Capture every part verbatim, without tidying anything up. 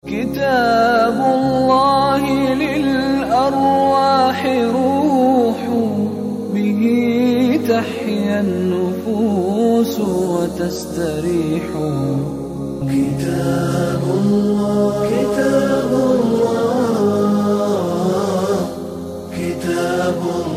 كتاب الله للأرواح روح، به تحيا النفوس وتستريح. كتاب الله كتاب الله كتاب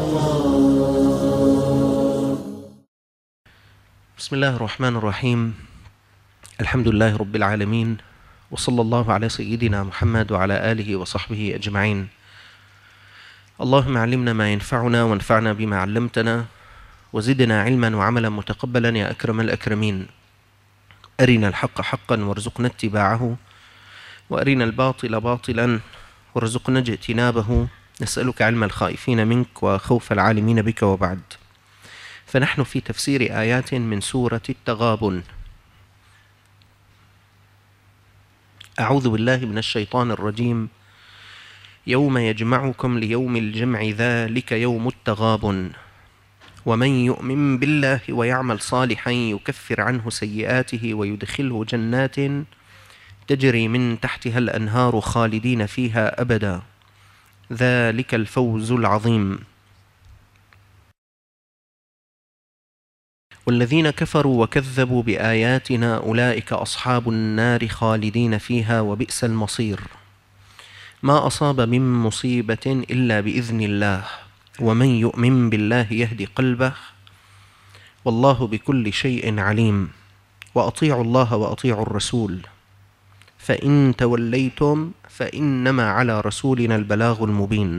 الله. بسم الله الرحمن الرحيم. الحمد لله رب العالمين، وصلى الله على سيدنا محمد وعلى آله وصحبه أجمعين. اللهم علمنا ما ينفعنا وانفعنا بما علمتنا، وزدنا علما وعملا متقبلا يا أكرم الأكرمين. أرنا الحق حقا وارزقنا اتباعه، وأرنا الباطل باطلا وارزقنا اجتنابه. نسألك علم الخائفين منك وخوف العالمين بك، وبعد. فنحن في تفسير آيات من سورة التغابن. أعوذ بالله من الشيطان الرجيم. يوم يجمعكم ليوم الجمع ذلك يوم التغابن، ومن يؤمن بالله ويعمل صالحا يكفر عنه سيئاته ويدخله جنات تجري من تحتها الأنهار خالدين فيها أبدا، ذلك الفوز العظيم. والذين كفروا وكذبوا بآياتنا أولئك أصحاب النار خالدين فيها وبئس المصير. ما أصاب من مصيبة إلا بإذن الله، ومن يؤمن بالله يهدي قلبه، والله بكل شيء عليم. وأطيعوا الله وأطيعوا الرسول، فإن توليتم فإنما على رسولنا البلاغ المبين.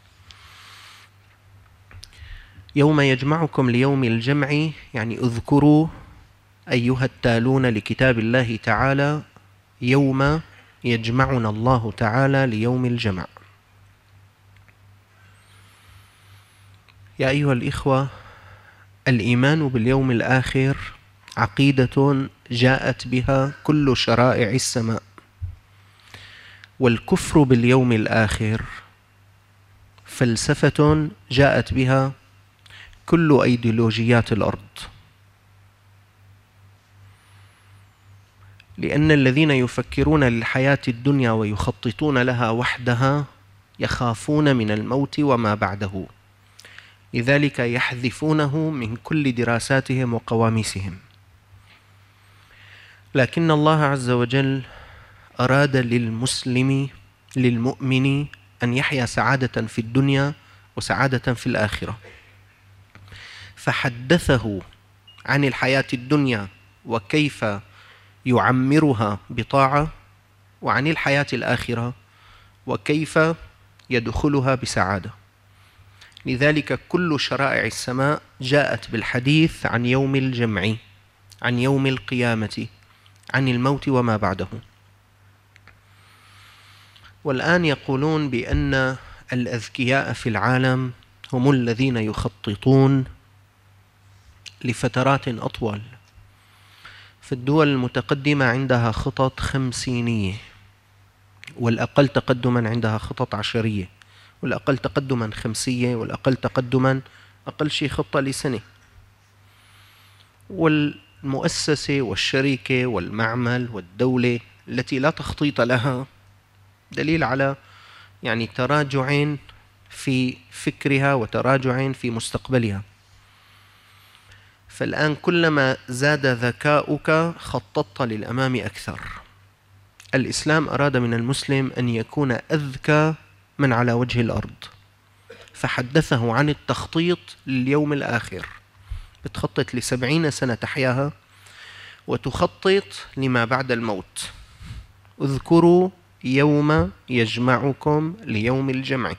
يوم يجمعكم ليوم الجمع، يعني اذكروا أيها التالون لكتاب الله تعالى يوم يجمعنا الله تعالى ليوم الجمع. يا أيها الإخوة، الإيمان باليوم الآخر عقيدة جاءت بها كل شرائع السماء، والكفر باليوم الآخر فلسفة جاءت بها كل أيديولوجيات الأرض. لأن الذين يفكرون للحياة الدنيا ويخططون لها وحدها يخافون من الموت وما بعده، لذلك يحذفونه من كل دراساتهم وقواميسهم. لكن الله عز وجل أراد للمسلم للمؤمن أن يحيا سعادة في الدنيا وسعادة في الآخرة، فحدثه عن الحياة الدنيا وكيف يعمرها بطاعة، وعن الحياة الآخرة وكيف يدخلها بسعادة. لذلك كل شرائع السماء جاءت بالحديث عن يوم الجمع، عن يوم القيامة، عن الموت وما بعده. والآن يقولون بأن الأذكياء في العالم هم الذين يخططون لفترات أطول. فالدول المتقدمة عندها خطط خمسينية، والأقل تقدما عندها خطط عشرية، والأقل تقدما خمسية، والأقل تقدما أقل شيء خطة لسنة. والمؤسسة والشركة والمعمل والدولة التي لا تخطيط لها دليل على يعني تراجع في فكرها وتراجع في مستقبلها. فالآن كلما زاد ذكاؤك خططت للأمام أكثر. الإسلام أراد من المسلم أن يكون أذكى من على وجه الأرض، فحدثه عن التخطيط لليوم الآخر. بتخطط لسبعين سنة تحياها، وتخطط لما بعد الموت. اذكروا يوم يجمعكم ليوم الجمع.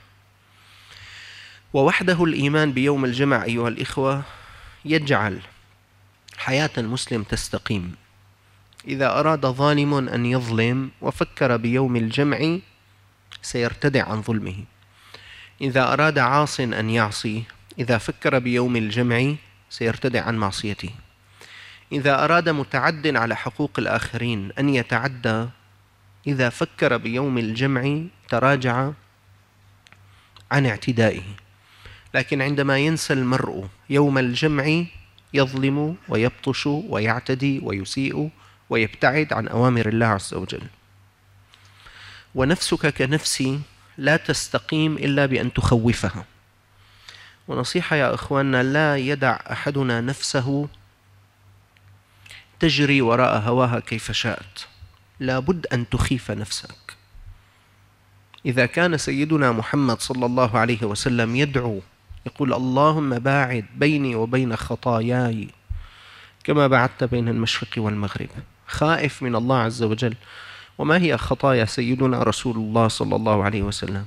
ووحده الإيمان بيوم الجمع أيها الإخوة يجعل حياة المسلم تستقيم. إذا أراد ظالم أن يظلم وفكر بيوم الجمع سيرتدع عن ظلمه. إذا أراد عاص أن يعصي، إذا فكر بيوم الجمع سيرتدع عن معصيته. إذا أراد متعد على حقوق الآخرين أن يتعدى، إذا فكر بيوم الجمع تراجع عن اعتدائه. لكن عندما ينسى المرء يوم الجمع يظلم ويبطش ويعتدي ويسيء ويبتعد عن أوامر الله عز وجل. ونفسك كنفسي لا تستقيم إلا بأن تخوفها. ونصيحة يا إخواننا، لا يدع أحدنا نفسه تجري وراء هواها كيف شاءت، لا بد أن تخيف نفسك. إذا كان سيدنا محمد صلى الله عليه وسلم يدعو يقول اللهم باعد بيني وبين خطاياي كما بعدت بين المشرق والمغرب، خائف من الله عز وجل. وما هي خطايا سيدنا رسول الله صلى الله عليه وسلم؟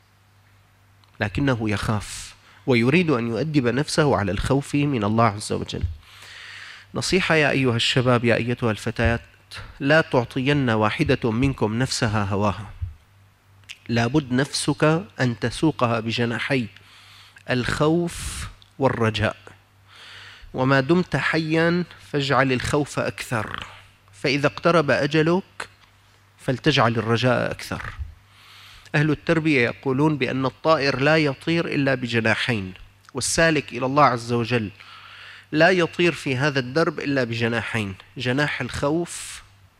لكنه يخاف ويريد أن يؤدب نفسه على الخوف من الله عز وجل. نصيحة يا أيها الشباب، يا أيتها الفتيات، لا تعطين واحدة منكم نفسها هواها، لابد نفسك أن تسوقها بجناحي الخوف والرجاء. وما دمت حيا فاجعل الخوف أكثر، فإذا اقترب أجلك فلتجعل الرجاء أكثر. أهل التربية يقولون بأن الطائر لا يطير إلا بجناحين، والسالك إلى الله عز وجل لا يطير في هذا الدرب إلا بجناحين، جناح الخوف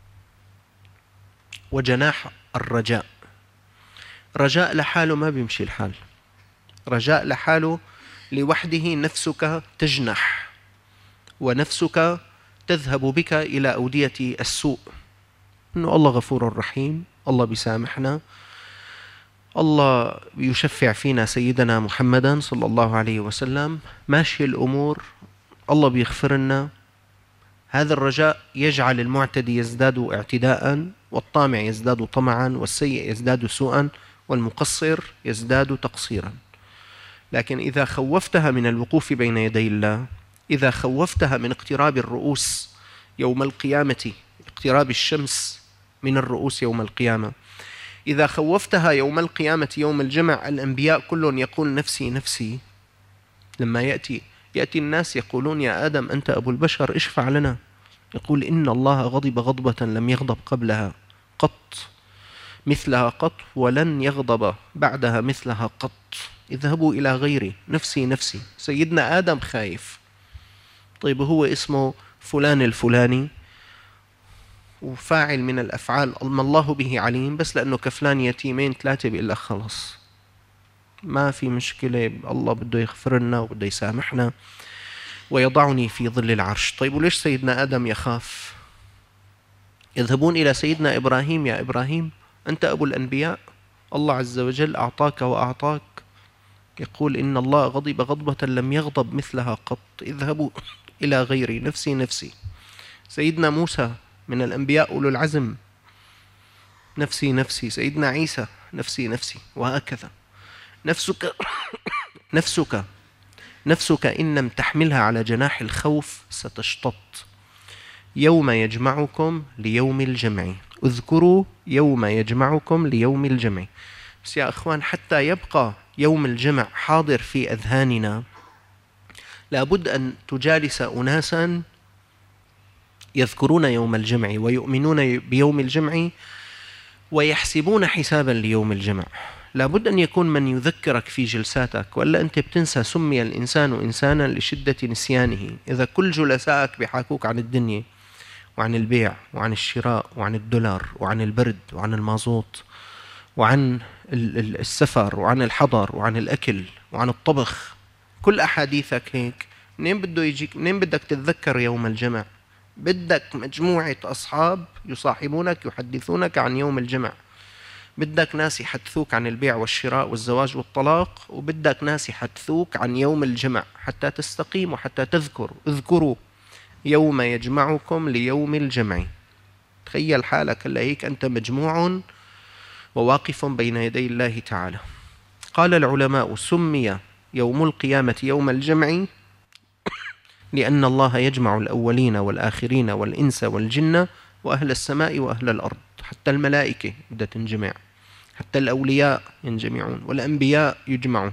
وجناح الرجاء. رجاء لحاله ما بيمشي الحال، رجاء لحاله لوحده نفسك تجنح، ونفسك تذهب بك إلى أودية السوء، إنه الله غفور رحيم، الله بيسامحنا، الله يشفع فينا سيدنا محمدا صلى الله عليه وسلم، ماشي الأمور، الله بيغفر لنا. هذا الرجاء يجعل المعتدي يزداد اعتداء، والطامع يزداد طمعا، والسيء يزداد سوءا، والمقصر يزداد تقصيرا. لكن إذا خوفتها من الوقوف بين يدي الله، إذا خوفتها من اقتراب الرؤوس يوم القيامة، اقتراب الشمس من الرؤوس يوم القيامة، إذا خوفتها يوم القيامة يوم الجمع، الأنبياء كلهم يقول نفسي نفسي. لما يأتي يأتي الناس يقولون يا آدم أنت أبو البشر اشفع لنا، يقول إن الله غضب غضبة لم يغضب قبلها قط مثلها قط، ولن يغضب بعدها مثلها قط، اذهبوا إلى غيري، نفسي نفسي. سيدنا آدم خايف، طيب هو اسمه فلان الفلاني وفاعل من الأفعال ما الله به عليم، بس لأنه كفلان يتيمين ثلاثة بيقول لك خلص ما في مشكلة، الله بده يغفر لنا وبده يسامحنا ويضعني في ظل العرش. طيب وليش سيدنا آدم يخاف؟ يذهبون إلى سيدنا إبراهيم، يا إبراهيم أنت أبو الأنبياء، الله عز وجل أعطاك وأعطاك، يقول إن الله غضب غضبة لم يغضب مثلها قط، اذهبوا إلى غيري، نفسي نفسي. سيدنا موسى من الأنبياء أولو العزم، نفسي نفسي. سيدنا عيسى نفسي نفسي، وهكذا. نفسك نفسك نفسك إن لم تحملها على جناح الخوف ستشتط. يوم يجمعكم ليوم الجمع، اذكروا يوم يجمعكم ليوم الجمع. بس يا أخوان، حتى يبقى يوم الجمع حاضر في أذهاننا لابد أن تجالس أناسا يذكرون يوم الجمع ويؤمنون بيوم الجمع ويحسبون حسابا ليوم الجمع. لابد أن يكون من يذكرك في جلساتك، وإلا أنت بتنسى. سمي الإنسان إنسانا لشدة نسيانه. إذا كل جلسائك بيحاكوك عن الدنيا وعن البيع وعن الشراء وعن الدولار وعن البرد وعن المازوت وعن السفر وعن الحضر وعن الأكل وعن الطبخ، كل أحاديثك هيك، منين بده يجيك؟ منين بدك تتذكر يوم الجمع؟ بدك مجموعة أصحاب يصاحبونك يحدثونك عن يوم الجمع، بدك ناس يحدثوك عن البيع والشراء والزواج والطلاق، وبدك ناس يحدثوك عن يوم الجمع حتى تستقيم وحتى تذكر. اذكروا يوم يجمعكم ليوم الجمع. تخيل حالك هلا هيك أنت مجموع وواقف بين يدي الله تعالى. قال العلماء سمي يوم القيامة يوم الجمع لأن الله يجمع الأولين والآخرين والإنس والجن وأهل السماء وأهل الأرض، حتى الملائكة بدها تنجمع، حتى الأولياء ينجمعون والأنبياء يجمعون.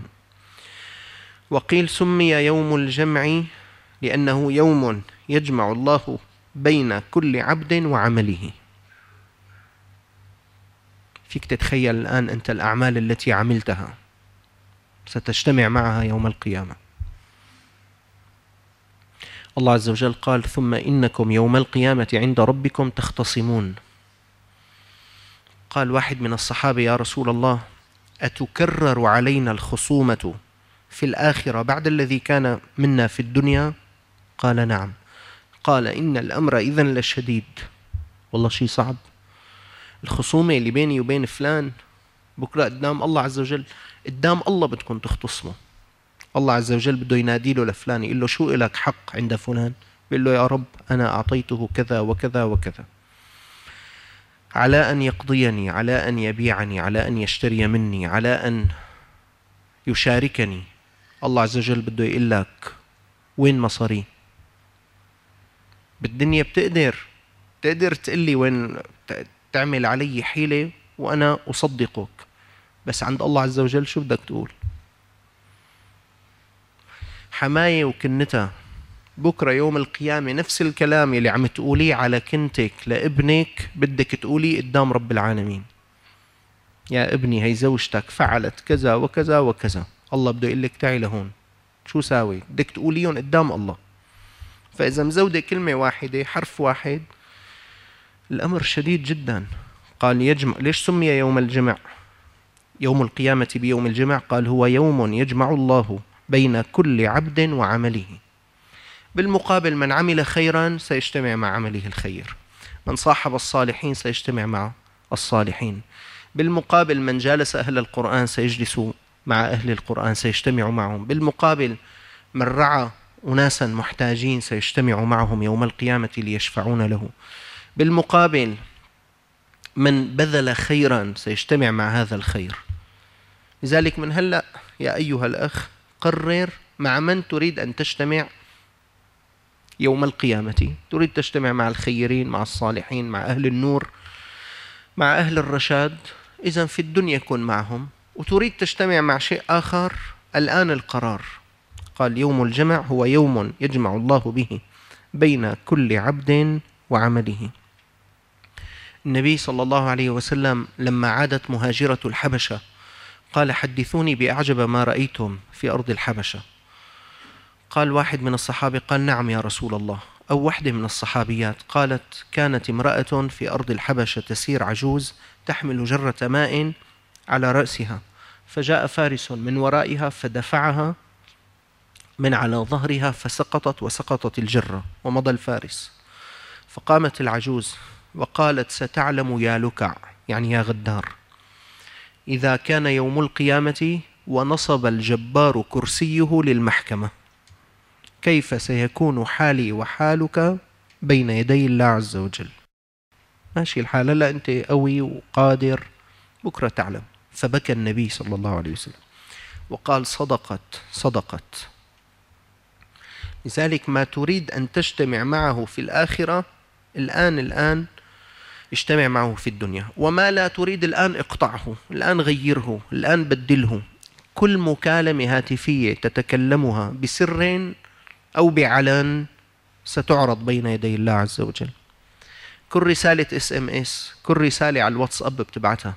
وقيل سمي يوم الجمع لأنه يوم يجمع الله بين كل عبد وعمله. فيك تتخيل الآن أنت الأعمال التي عملتها ستجتمع معها يوم القيامة. الله عز وجل قال ثم إنكم يوم القيامة عند ربكم تختصمون. قال واحد من الصحابة: يا رسول الله، أتكرر علينا الخصومة في الآخرة بعد الذي كان منا في الدنيا؟ قال: نعم. قال: إن الأمر إذن لشديد. والله شيء صعب. الخصومة اللي بيني وبين فلان بكرة قدام الله عز وجل، قدام الله بدكم تختصموا. الله عز وجل بده ينادي له لفلان، يقول له: شو إلك حق عند فلان؟ بيقول له: يا رب أنا أعطيته كذا وكذا وكذا، على أن يقضيني، على أن يبيعني، على أن يشتري مني، على أن يشاركني. الله عز وجل بده يقول لك: وين مصاري؟ بالدنيا بتقدر تقدر تقلي وين تعمل علي حيلة وأنا أصدقك، بس عند الله عز وجل شو بدك تقول؟ حماية وكنتها بكرة يوم القيامة نفس الكلام اللي عم تقوليه على كنتك لابنك بدك تقوليه قدام رب العالمين. يا ابني هي زوجتك فعلت كذا وكذا وكذا، الله بده يقول لك تعي لهون، شو ساوي؟ بدك تقوليهم قدام الله. فإذا مزودة كلمة واحدة، حرف واحد، الأمر شديد جدا. قال: يجمع. ليش سمي يوم الجمع يوم القيامة بيوم الجمع؟ قال: هو يوم يجمع الله بين كل عبد وعمله. بالمقابل من عمل خيرا سيجتمع مع عمله الخير، من صاحب الصالحين سيجتمع مع الصالحين. بالمقابل من جالس أهل القرآن سيجلس مع أهل القرآن، سيجتمع معهم. بالمقابل من رعى أناسا محتاجين سيجتمع معهم يوم القيامة ليشفعون له. بالمقابل من بذل خيرا سيجتمع مع هذا الخير. لذلك من هلأ يا أيها الأخ قرر مع من تريد أن تجتمع يوم القيامة. تريد تجتمع مع الخيرين، مع الصالحين، مع أهل النور، مع أهل الرشاد، إذن في الدنيا كن معهم. وتريد تجتمع مع شيء آخر، الآن القرار. قال: يوم الجمع هو يوم يجمع الله به بين كل عبد وعمله. النبي صلى الله عليه وسلم لما عادت مهاجرة الحبشة قال: حدثوني بأعجب ما رأيتم في أرض الحبشة. قال واحد من الصحابة: قال: نعم يا رسول الله. أو واحدة من الصحابيات قالت: كانت امرأة في أرض الحبشة تسير، عجوز تحمل جرة ماء على رأسها، فجاء فارس من ورائها فدفعها من على ظهرها فسقطت، وسقطت الجرة ومضى الفارس. فقامت العجوز وقالت: ستعلم يا لكع، يعني يا غدار، إذا كان يوم القيامة ونصب الجبار كرسيه للمحكمة، كيف سيكون حالي وحالك بين يدي الله عز وجل؟ ماشي الحال، لا أنت قوي وقادر، بكرة تعلم. فبكى النبي صلى الله عليه وسلم وقال: صدقت صدقت. لذلك ما تريد أن تجتمع معه في الآخرة الآن الآن اجتمع معه في الدنيا، وما لا تريد الآن اقطعه، الآن غيره، الآن بدله. كل مكالمة هاتفية تتكلمها بسر أو بعلن ستعرض بين يدي الله عز وجل. كل رسالة اس ام اس، كل رسالة على الواتساب بتبعتها،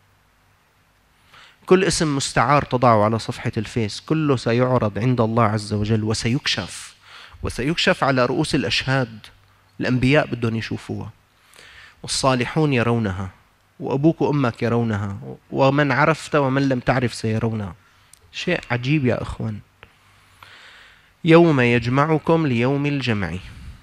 كل اسم مستعار تضعه على صفحة الفيس، كله سيعرض عند الله عز وجل وسيكشف، وسيكشف على رؤوس الأشهاد. الأنبياء بدهم يشوفوها، والصالحون يرونها، وأبوك وأمك يرونها، ومن عرفت ومن لم تعرف سيرونها. شيء عجيب يا أخوان. يوم يجمعكم ليوم الجمع.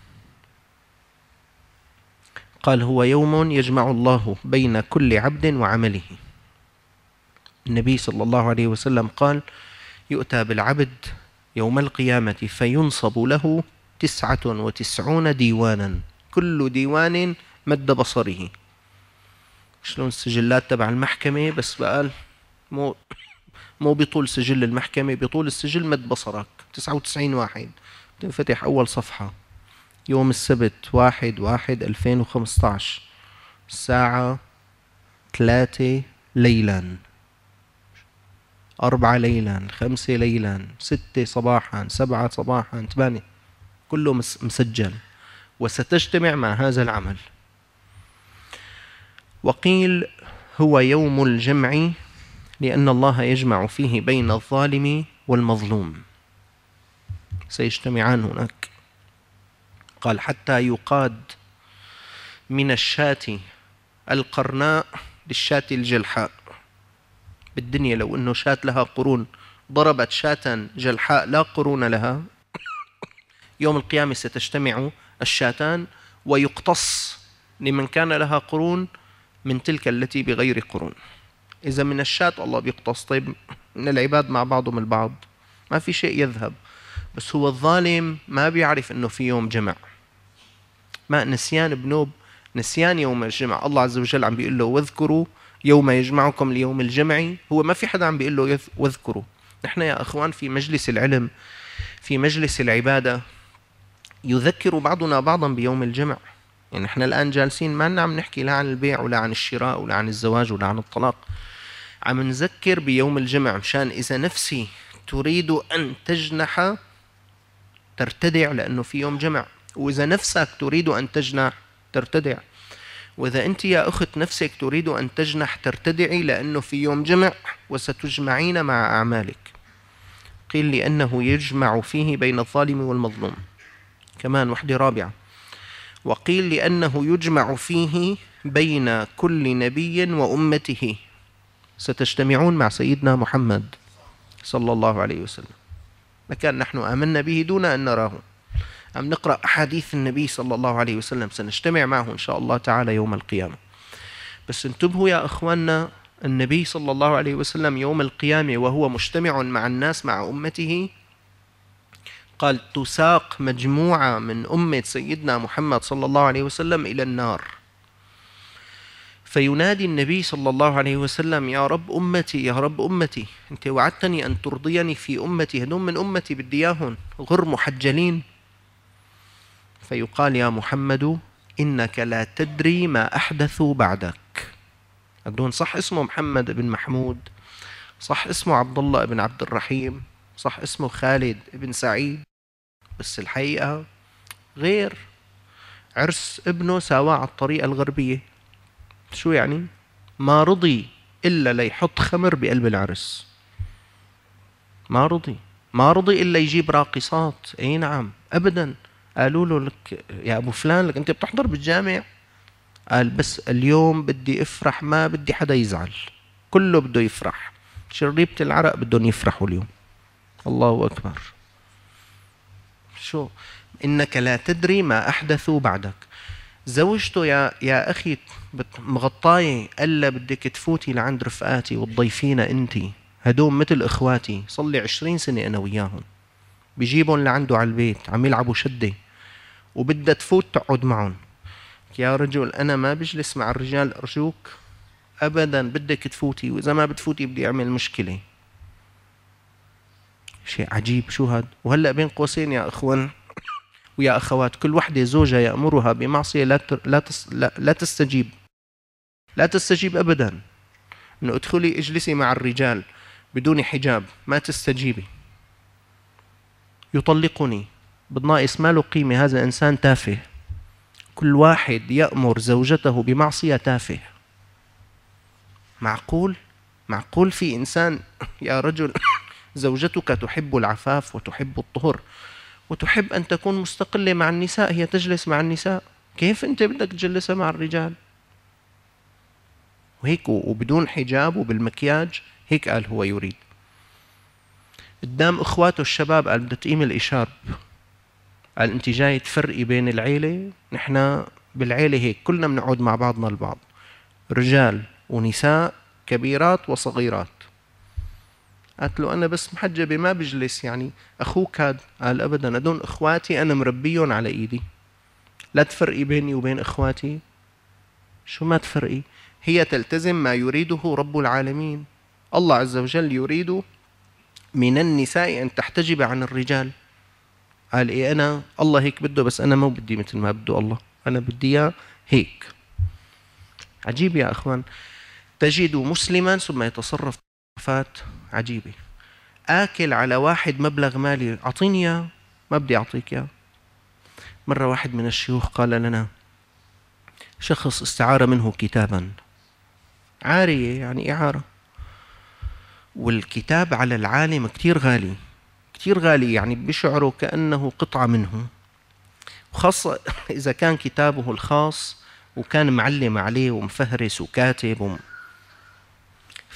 قال: هو يوم يجمع الله بين كل عبد وعمله. النبي صلى الله عليه وسلم قال: يؤتى بالعبد يوم القيامة فينصب له تسعة وتسعون ديوانا، كل ديوان مد بصره. شلون السجلات تبع المحكمة، بس بقال مو مو بطول سجل المحكمة، بطول السجل مد بصرك. تسعة وتسعين واحد تنفتح أول صفحة يوم السبت واحد واحد ألفين وخمسة عشر الساعة ثلاثة ليلا، أربعة ليلا، خمسة ليلا، ستة صباحا، سبعة صباحا، ثمانية، كله مسجل، وستجتمع مع هذا العمل. وقيل: هو يوم الجمع لأن الله يجمع فيه بين الظالم والمظلوم، سيجتمعان هناك. قال: حتى يقاد من الشاة القرناء للشاة الجلحاء. بالدنيا لو أنه شاة لها قرون ضربت شاة جلحاء لا قرون لها، يوم القيامة ستجتمع الشاتان ويقتص لمن كان لها قرون من تلك التي بغير قرون. إذا من الشاة الله بيقتص، طيب من العباد مع بعضهم البعض ما في شيء يذهب. بس هو الظالم ما بيعرف أنه في يوم جمع. ما نسيان بنوب، نسيان يوم الجمع. الله عز وجل عم بيقول له واذكروا يوم يجمعكم ليوم الجمع. هو ما في حدا عم بيقول له واذكروا. نحن يا أخوان في مجلس العلم، في مجلس العبادة، يذكر بعضنا بعضا بيوم الجمع. يعني نحن الآن جالسين ما لنا عم نحكي لا عن البيع ولا عن الشراء ولا عن الزواج ولا عن الطلاق، عم نذكر بيوم الجمع مشان إذا نفسي تريد أن تجنح ترتدع لأنه في يوم جمع، وإذا نفسك تريد أن تجنح ترتدع، وإذا أنت يا أخت نفسك تريد أن تجنح ترتدعي لأنه في يوم جمع وستجمعين مع أعمالك. قيل لأنه يجمع فيه بين الظالم والمظلوم. كمان وحدة رابعة، وقيل لأنه يجمع فيه بين كل نبي وأمته. ستجتمعون مع سيدنا محمد صلى الله عليه وسلم، لكن نحن آمنا به دون أن نراه. عم نقرأ أحاديث النبي صلى الله عليه وسلم، سنجتمع معه إن شاء الله تعالى يوم القيامة. بس انتبهوا يا أخواننا، النبي صلى الله عليه وسلم يوم القيامة وهو مجتمع مع الناس مع أمته قال تساق مجموعة من أمة سيدنا محمد صلى الله عليه وسلم إلى النار، فينادي النبي صلى الله عليه وسلم يا رب أمتي يا رب أمتي، أنت وعدتني أن ترضيني في أمتي، هدول من أمتي بدي إياهم غر محجلين. فيقال يا محمد إنك لا تدري ما أحدثوا بعدك. أدون صح اسمه محمد بن محمود، صح اسمه عبد الله بن عبد الرحيم، صح اسمه خالد بن سعيد، بس الحقيقة غير. عرس ابنه ساواه على الطريقة الغربية. شو يعني؟ ما رضي إلا ليحط خمر بقلب العرس، ما رضي ما رضي إلا يجيب راقصات. أي نعم أبدا. قالوا له لك يا أبو فلان لك أنت بتحضر بالجامع؟ قال بس اليوم بدي أفرح، ما بدي حدا يزعل، كله بده يفرح، شريبة العرق بدهم يفرحوا اليوم. الله أكبر. شو إنك لا تدري ما أحدثوا بعدك. زوجته يا يا أخي مغطاية، قال بدك تفوتي لعند رفقاتي وتضيفينا أنتي، هدول مثل إخواتي، صلي عشرين سنة أنا وياهم، بيجيبهم لعنده على البيت عم يلعبوا شدة وبدها تفوت تقعد معهم. يا رجل أنا ما بجلس مع الرجال أرجوك أبدا، بدك تفوتي، وإذا ما بتفوتي بدي أعمل مشكلة. شيء عجيب شو هاد. وهلأ بين قوسين يا أخوان ويا أخوات، كل وحدة زوجها يأمرها بمعصية لا لا لا, لا تستجيب لا تستجيب أبدا. إنه ادخلي اجلسي مع الرجال بدون حجاب، ما تستجيبي. يطلقني بالناقص ما له قيمة، هذا إنسان تافه. كل واحد يأمر زوجته بمعصية تافه. معقول؟ معقول في إنسان يا رجل زوجتك تحب العفاف وتحب الطهر وتحب أن تكون مستقلة مع النساء، هي تجلس مع النساء، كيف أنت بدك تجلسها مع الرجال؟ وهيك وبدون حجاب وبالمكياج، هيك قال هو يريد. قدام إخواته الشباب قال بدها تقيم الإشارب، قال أنت جاي تفرقي بين العيلة، نحن بالعيلة هيك كلنا بنقعد مع بعضنا البعض، رجال ونساء، كبيرات وصغيرات. قالت له أنا بس محجبة ما بجلس، يعني أخوك هاد؟ قال أبدا، هدول إخواتي أنا مربيهم على إيدي، لا تفرقي بيني وبين إخواتي. شو ما تفرقي؟ هي تلتزم ما يريده رب العالمين. الله عز وجل يريد من النساء أن تحتجب عن الرجال. قال إيه أنا الله هيك بده، بس أنا مو بدي مثل ما بده الله، أنا بدي إياه هيك. عجيب يا أخوان، تجد مسلما ثم يتصرف تصرفات عجيبة. آكل على واحد مبلغ مالي، أعطيني إياه، ما بدي أعطيك إياه. مرة واحد من الشيوخ قال لنا، شخص استعار منه كتابا، عارية يعني إعارة، والكتاب على العالم كتير غالي كتير غالي، يعني بيشعروا كأنه قطعة منه، وخاصة إذا كان كتابه الخاص وكان معلم عليه ومفهرس وكاتب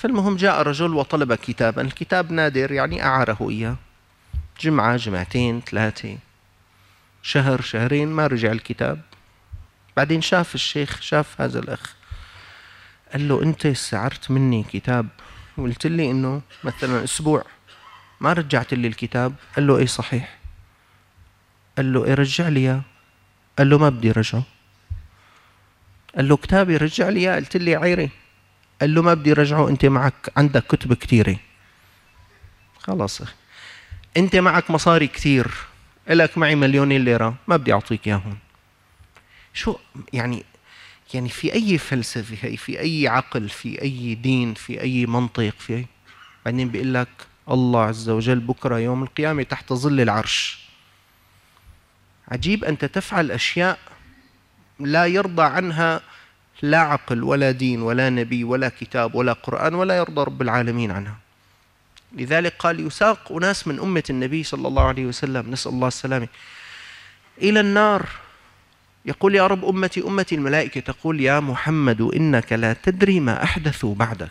فالمهم جاء رجل وطلب كتابا، الكتاب نادر يعني أعاره إياه، جمعة جمعتين ثلاثة شهر شهرين ما رجع الكتاب. بعدين شاف الشيخ، شاف هذا الأخ، قال له أنت استعرت مني كتاب وقلت لي إنه مثلا أسبوع ما رجعت لي الكتاب. قال له إيه صحيح. قال له إيه رجع لي إياه. قال له ما بدي رجعه. قال له كتابي رجع لي إياه، قلت لي عيري. قال له ما بدي رجعه، أنت معك عندك كتب كتيرة. خلاص أخي أنت معك مصاري كتير، إلك معي مليونين ليرة، ما بدي أعطيك إياهم. شو يعني يعني في أي فلسفة، في أي عقل، في أي دين، في أي منطق، في أي بعدين بيقول لك الله عز وجل بكرة يوم القيامة تحت ظل العرش. عجيب أنت تفعل أشياء لا يرضى عنها لا عقل ولا دين ولا نبي ولا كتاب ولا قرآن، ولا يرضى رب العالمين عنها. لذلك قال يساق أناس من أمة النبي صلى الله عليه وسلم، نسأل الله السلامة، إلى النار، يقول يا رب أمتي أمتي، الملائكة تقول يا محمد إنك لا تدري ما أحدثوا بعدك.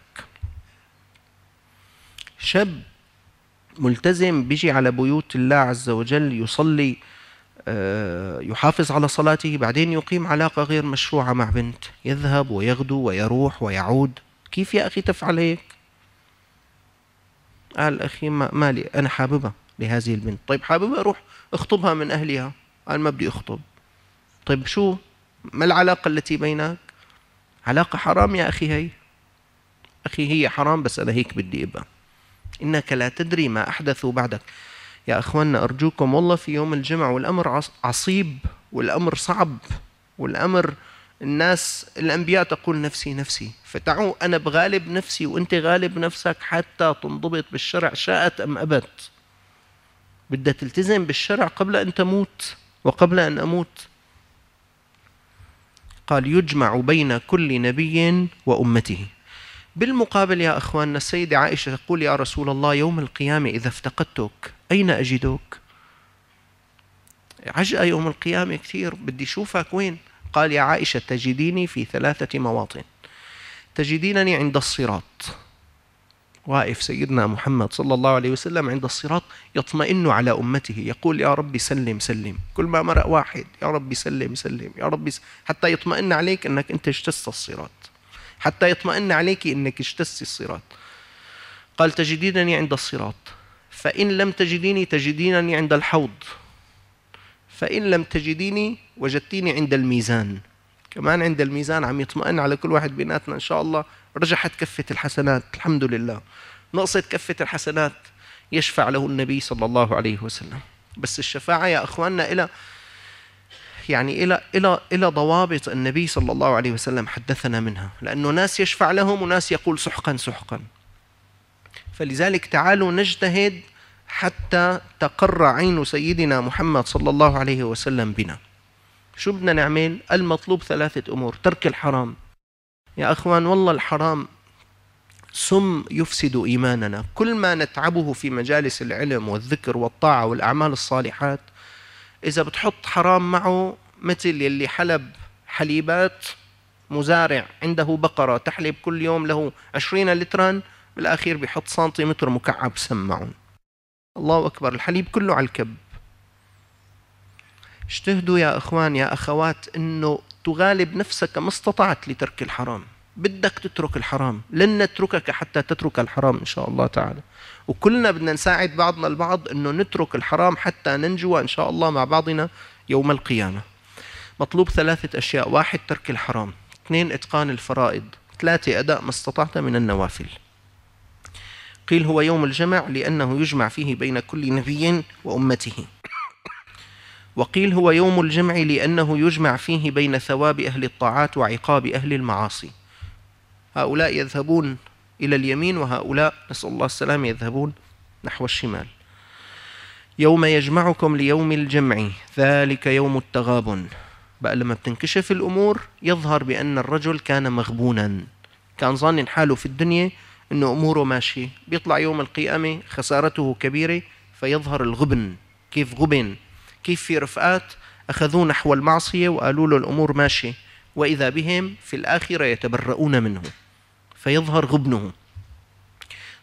شاب ملتزم بيجي على بيوت الله عز وجل يصلي، يحافظ على صلاته، بعدين يقيم علاقة غير مشروعة مع بنت، يذهب ويغدو ويروح ويعود. كيف يا أخي تفعل هيك؟ قال أخي مالي أنا حاببها لهذه البنت. طيب حاببها، روح اخطبها من أهلها. قال ما بدي أخطب. طيب شو ما العلاقة التي بينك؟ علاقة حرام يا أخي. هي أخي هي حرام بس أنا هيك بدي أبقى. إنك لا تدري ما أحدثوا بعدك. يا أخواننا أرجوكم والله في يوم الجمعة والأمر عصيب والأمر صعب والأمر الناس الأنبياء تقول نفسي نفسي، فتعوا أنا بغالب نفسي وأنت غالب نفسك حتى تنضبط بالشرع شاءت أم أبت. بدها تلتزم بالشرع قبل أن تموت وقبل أن أموت. قال يجمع بين كل نبي وأمته. بالمقابل يا أخواننا السيدة عائشة تقول يا رسول الله يوم القيامة إذا افتقدتك أين أجدك؟ عجأة يوم القيامة كثير، بدي شوفك وين؟ قال يا عائشة تجديني في ثلاثة مواطن. تجدينني عند الصراط، واقف سيدنا محمد صلى الله عليه وسلم عند الصراط يطمئن على أمته، يقول يا ربي سلم سلم، كل ما مرق واحد يا ربي سلم سلم يا ربي س... حتى يطمئن عليك أنك أنت اجتزت الصراط، حتى يطمئن عليك أنك اجتزت الصراط. قال تجدينني عند الصراط، فإن لم تجديني تجدينني عند الحوض، فإن لم تجديني وجدتيني عند الميزان. كمان عند الميزان عم يطمئن على كل واحد بيناتنا إن شاء الله. رجحت كفة الحسنات الحمد لله، نقصت كفة الحسنات يشفع له النبي صلى الله عليه وسلم. بس الشفاعة يا أخواننا إلى يعني إلى إلى إلى ضوابط النبي صلى الله عليه وسلم حدثنا منها، لأنه ناس يشفع لهم وناس يقول سحقا سحقا. فلذلك تعالوا نجتهد حتى تقر عين سيدنا محمد صلى الله عليه وسلم بنا. شو بدنا نعمل؟ المطلوب ثلاثة أمور. ترك الحرام يا أخوان، والله الحرام سم يفسد إيماننا. كل ما نتعبه في مجالس العلم والذكر والطاعة والأعمال الصالحات، إذا بتحط حرام معه مثل يلي حلب حليبات مزارع عنده بقرة تحلب كل يوم له عشرين لترا، بالأخير بيحط سنتيمتر مكعب سم معهم. الله أكبر، الحليب كله على الكب. اجتهدوا يا أخوان يا أخوات أنه تغالب نفسك ما استطعت لترك الحرام. بدك تترك الحرام، لن نتركك حتى تترك الحرام إن شاء الله تعالى. وكلنا بدنا نساعد بعضنا البعض أنه نترك الحرام حتى ننجو إن شاء الله مع بعضنا يوم القيامة. مطلوب ثلاثة أشياء: واحد ترك الحرام، اثنين إتقان الفرائض، ثلاثة أداء ما استطعت من النوافل. قيل هو يوم الجمع لأنه يجمع فيه بين كل نبي وأمته، وقيل هو يوم الجمع لأنه يجمع فيه بين ثواب أهل الطاعات وعقاب أهل المعاصي. هؤلاء يذهبون إلى اليمين وهؤلاء نسأل الله السلام يذهبون نحو الشمال. يوم يجمعكم ليوم الجمع ذلك يوم التغابن. بقى لما بتنكشف الأمور يظهر بأن الرجل كان مغبونا، كان ظانن حاله في الدنيا أنه أموره ماشي، بيطلع يوم القيامة خسارته كبيرة فيظهر الغبن. كيف غبن؟ كيف في رفقات أخذوه نحو المعصية وقالوا له الأمور ماشي، وإذا بهم في الآخرة يتبرؤون منه فيظهر غبنه.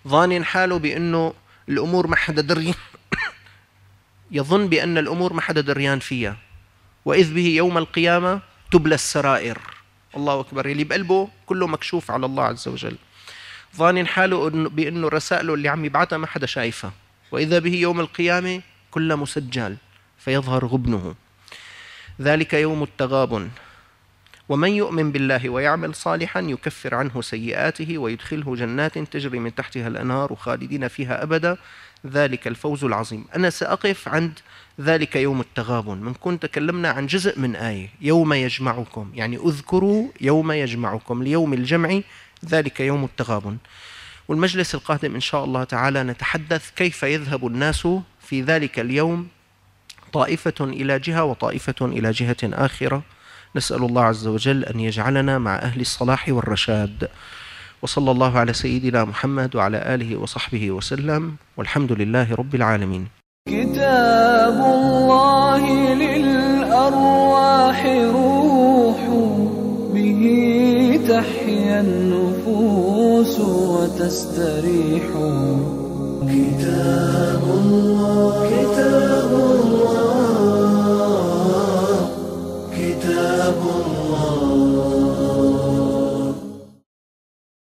ظان حاله بأنه الأمور ما حدا دريان يظن بأن الأمور ما حدا دريان فيها، وإذ به يوم القيامة تبلى السرائر. الله أكبر، اللي بقلبه كله مكشوف على الله عز وجل. ظان حاله بأنه رسائله اللي عم يبعثها ما حدا شايفها، وإذا به يوم القيامة كله مسجل فيظهر غبنه. ذلك يوم التغابن. ومن يؤمن بالله ويعمل صالحا يكفر عنه سيئاته ويدخله جنات تجري من تحتها الأنهار خالدين فيها أبدا، ذلك الفوز العظيم. أنا سأقف عند ذلك يوم التغابن. من كنت تكلمنا عن جزء من آية يوم يجمعكم، يعني اذكروا يوم يجمعكم ليوم الجمع، ذلك يوم التغابن. والمجلس القادم إن شاء الله تعالى نتحدث كيف يذهب الناس في ذلك اليوم، طائفة إلى جهة وطائفة إلى جهة آخرة. نسأل الله عز وجل أن يجعلنا مع أهل الصلاح والرشاد. وصلى الله على سيدنا محمد وعلى آله وصحبه وسلم، والحمد لله رب العالمين. كتاب الله للأرواح روح، به تحيا النفوس وتستريح. كتاب الله كتاب الله